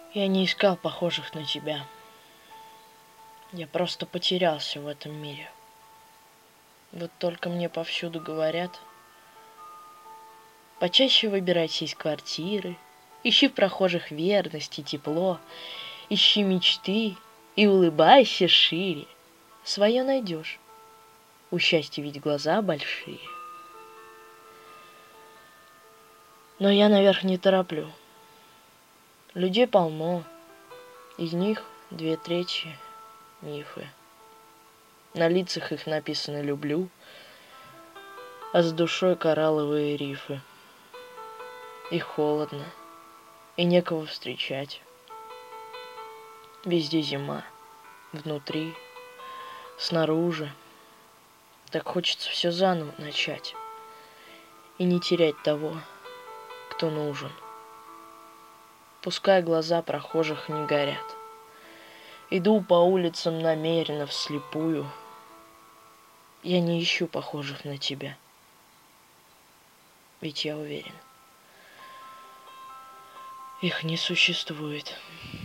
Я не искал похожих на тебя. Я просто потерялся в этом мире. Вот только мне повсюду говорят: почаще выбирайся из квартиры, ищи в прохожих верность и тепло, ищи мечты и улыбайся шире. Свое найдешь, у счастья ведь глаза большие. Но я наверх не тороплю. Людей полно, из них 2/3 мифы. На лицах их написано «люблю», а с душой коралловые рифы. И холодно, и некого встречать. Везде зима, внутри, снаружи. Так хочется все заново начать и не терять того, кто нужен. Пускай глаза прохожих не горят. Иду по улицам намеренно вслепую. Я не ищу похожих на тебя. Ведь я уверен, их не существует.